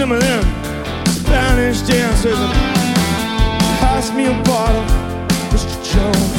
some of them Spanish dancers and pass me a bottle, Mr. Jones.